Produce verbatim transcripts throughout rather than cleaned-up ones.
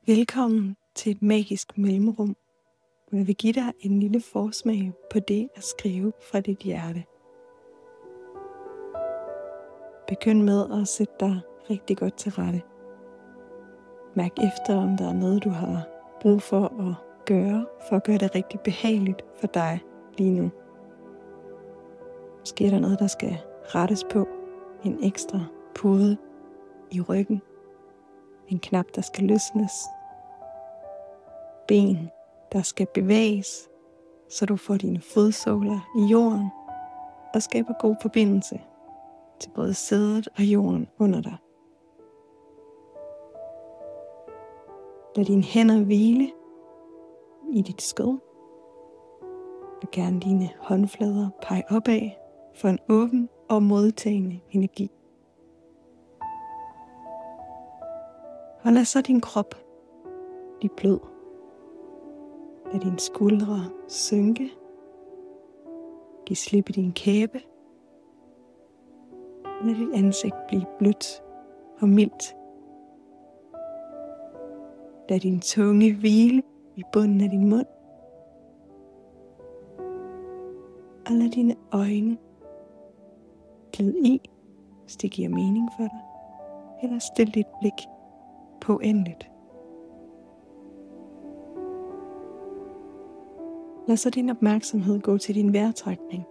Velkommen til et magisk mellemrum, hvor jeg vil give dig en lille forsmag på det at skrive fra dit hjerte. Begynd med at sætte dig rigtig godt til rette. Mærk efter, om der er noget, du har brug for at gøre, for at gøre det rigtig behageligt for dig lige nu. Måske er der noget, der skal rettes på, en ekstra pude i ryggen, en knap, der skal løsnes, ben, der skal bevæges, så du får dine fodsåler i jorden og skaber god forbindelse til både sædet og jorden under dig. Lad dine hænder hvile i dit skød, og gerne dine håndflader pege opad for en åben og modtagende energi. Og lad så din krop blive blød. Lad dine skuldre synke. Giv slip i din kæbe. Lad dit ansigt blive blødt og mildt. Lad din tunge hvile i bunden af din mund. Og lad dine øjne glide i, hvis det giver mening for dig. Eller stil dit blik på endeligt. Lad så din opmærksomhed gå til din vejrtrækning.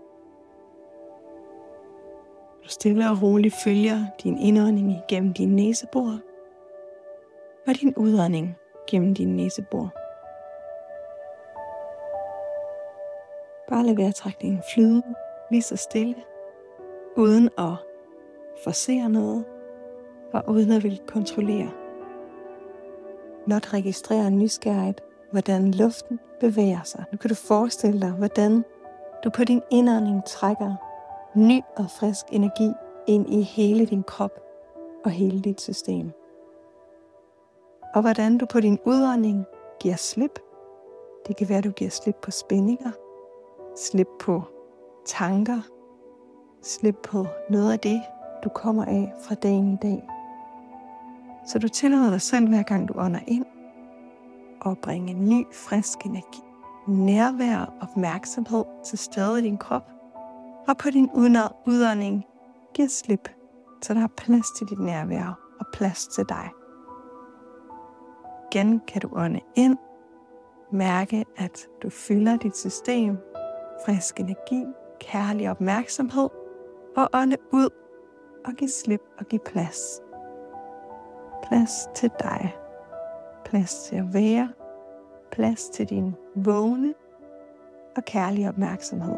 Du stille og roligt følger din indånding igennem din næsebor og din udånding gennem din næsebor. Bare lad vejrtrækningen flyde lige så stille, uden at forcere noget og uden at ville kontrollere. Blot registrere nysgerrigt, hvordan luften bevæger sig. Nu kan du forestille dig, hvordan du på din indånding trækker ny og frisk energi ind i hele din krop og hele dit system. Og hvordan du på din udånding giver slip. Det kan være, at du giver slip på spændinger, slip på tanker, slip på noget af det, du kommer af fra dagen i dag. Så du tillader dig selv, hver gang du ånder ind, og bringe en ny, frisk energi, nærvær og opmærksomhed til stede i din krop, og på din udånding giver slip, så der er plads til dit nærvær og plads til dig. Igen kan du ånde ind, mærke at du fylder dit system, frisk energi, kærlig opmærksomhed, og ånde ud og give slip og give plads. Plads til dig. Plads til at være. Plads til din vågne og kærlige opmærksomhed.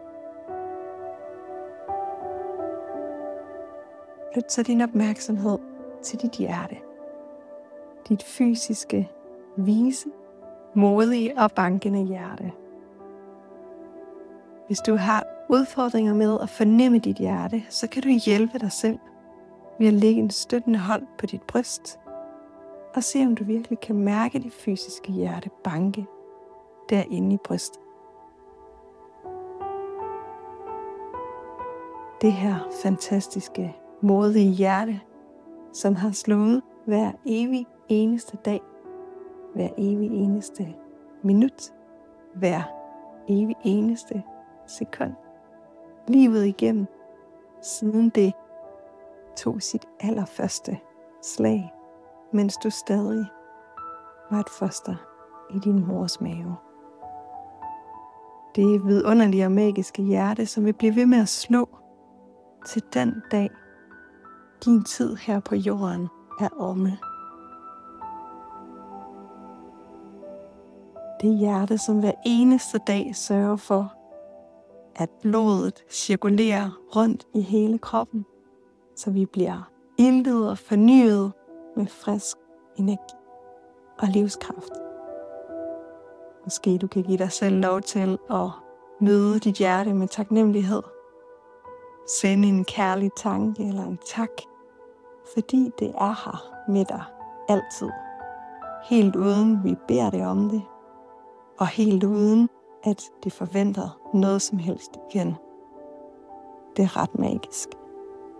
Flyt så din opmærksomhed til dit hjerte. Dit fysiske, vise, modige og bankende hjerte. Hvis du har udfordringer med at fornemme dit hjerte, så kan du hjælpe dig selv ved at lægge en støttende hånd på dit bryst og se, om du virkelig kan mærke dit fysiske hjerte banke derinde i brystet. Det her fantastiske, modige hjerte, som har slået hver evig eneste dag, hver evig eneste minut, hver evig eneste sekund, livet igennem, siden det tog sit allerførste slag, mens du stadig var et foster i din mors mave. Det vidunderlige og magiske hjerte, som vil blive ved med at slå til den dag, din tid her på jorden er omme. Det hjerte, som hver eneste dag sørger for, at blodet cirkulerer rundt i hele kroppen, så vi bliver iltet og fornyet med frisk energi og livskraft. Måske du kan give dig selv lov til at møde dit hjerte med taknemmelighed. Sende en kærlig tanke eller en tak, fordi det er her med dig altid. Helt uden vi beder det om det, og helt uden at det forventer noget som helst igen. Det er ret magisk.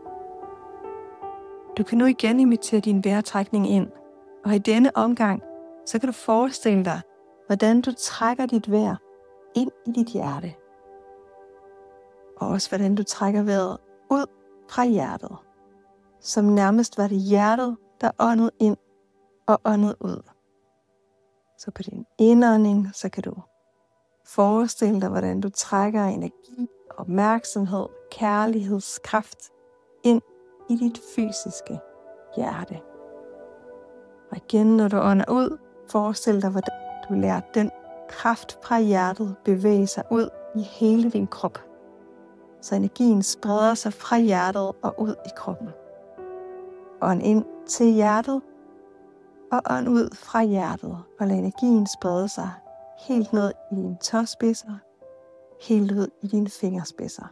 Du kan nu igen invitere din vejrtrækning ind, og i denne omgang så kan du forestille dig, hvordan du trækker dit vejr ind i dit hjerte. Og også hvordan du trækker vejret ud fra hjertet, som nærmest var det hjertet, der åndede ind og åndede ud. Så på din indånding, så kan du forestille dig, hvordan du trækker energi, opmærksomhed, kærlighedskraft ind i dit fysiske hjerte. Og igen, når du ånder ud, forestil dig, hvordan du lærer den kraft fra hjertet bevæge sig ud i hele din krop. Så energien spreder sig fra hjertet og ud i kroppen. Ånd ind til hjertet, og ånd ud fra hjertet, og lad energien sprede sig helt ned i dine tåspidser, helt ud i dine fingerspidser.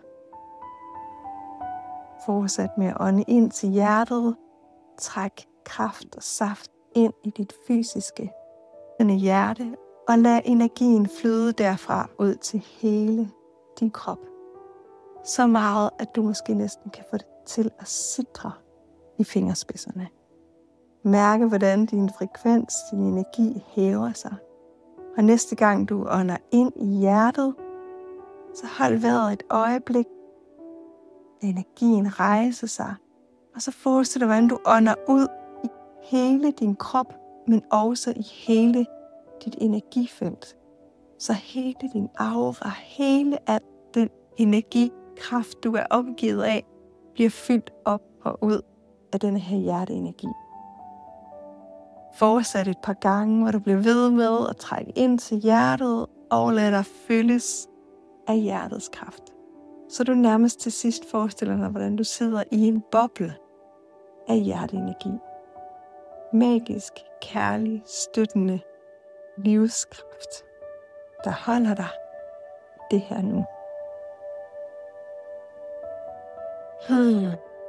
Fortsæt med at ånde ind til hjertet, træk kraft og saft ind i dit fysiske hjerte, og lad energien flyde derfra ud til hele din krop. Så meget, at du måske næsten kan få det til at sidre i fingerspidserne. Mærke, hvordan din frekvens, din energi hæver sig. Og næste gang du ånder ind i hjertet, så hold vejret et øjeblik. Energien rejser sig. Og så forestil dig, hvordan du ånder ud i hele din krop, men også i hele dit energifelt. Så hele din aura, hele al den energikraft, du er omgivet af, bliver fyldt op og ud af denne her hjerteenergi. Fortsæt et par gange, hvor du bliver ved med at trække ind til hjertet, og lad dig fyldes af hjertets kraft. Så du nærmest til sidst forestiller dig, hvordan du sidder i en boble af hjerteenergi. Magisk, kærlig, støttende livskraft, der holder dig det her nu. Hmm.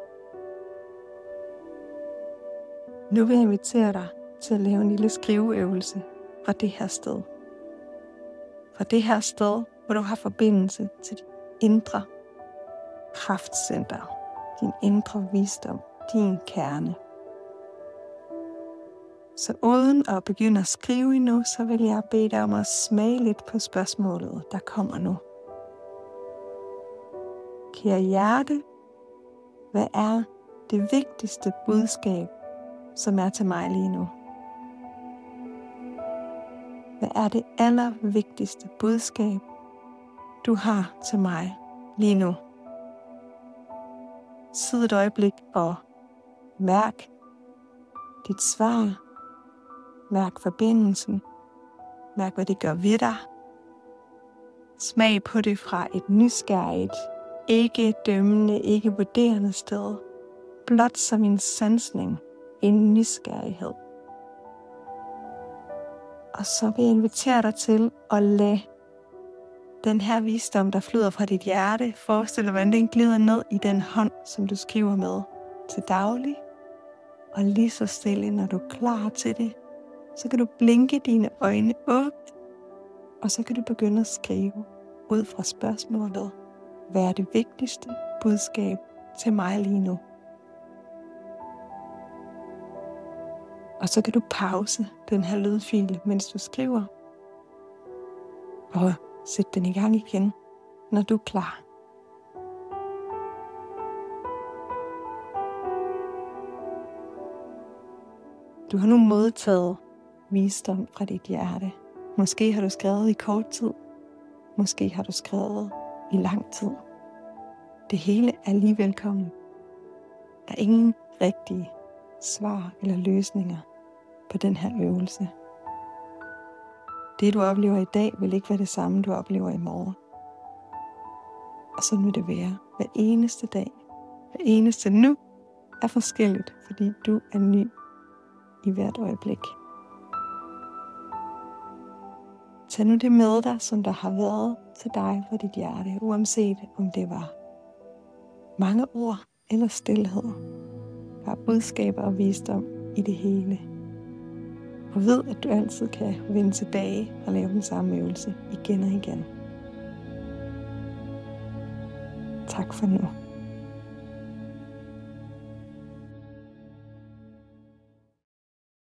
Nu vil jeg invitere dig til at lave en lille skriveøvelse fra det her sted. Fra det her sted, hvor du har forbindelse til dit indre kraftcenter, din indre visdom, din kerne. Så uden at begynde at skrive endnu, så vil jeg bede dig om at smage lidt på spørgsmålet, der kommer nu. Kære hjerte, hvad er det vigtigste budskab, som er til mig lige nu? Hvad er det allervigtigste budskab, du har til mig lige nu? Sid et øjeblik og mærk dit svar. Mærk forbindelsen. Mærk, hvad det gør ved dig. Smag på det fra et nysgerrigt, ikke dømmende, ikke vurderende sted. Blot som en sansning, en nysgerrighed. Og så vil jeg invitere dig til at lade den her visdom, der flyder fra dit hjerte, forestil dig, hvordan den glider ned i den hånd, som du skriver med til daglig. Og lige så stille, når du er klar til det, så kan du blinke dine øjne åbent, og så kan du begynde at skrive ud fra spørgsmålet, hvad er det vigtigste budskab til mig lige nu? Og så kan du pause den her lydfil, mens du skriver, og sætte den i gang igen, når du er klar. Du har nu modtaget visdom fra dit hjerte. Måske har du skrevet i kort tid. Måske har du skrevet i lang tid. Det hele er lige velkommen. Der er ingen rigtige svar eller løsninger på den her øvelse. Det du oplever i dag vil ikke være det samme du oplever i morgen. Og sådan vil det være hver eneste dag. Hver eneste nu er forskelligt, fordi du er ny i hvert øjeblik. Tag nu det med dig, som der har været til dig fra dit hjerte, uanset om det var mange ord eller stilhed. Der er budskaber og visdom i det hele. Og ved, at du altid kan vende tilbage og lave den samme øvelse igen og igen. Tak for nu.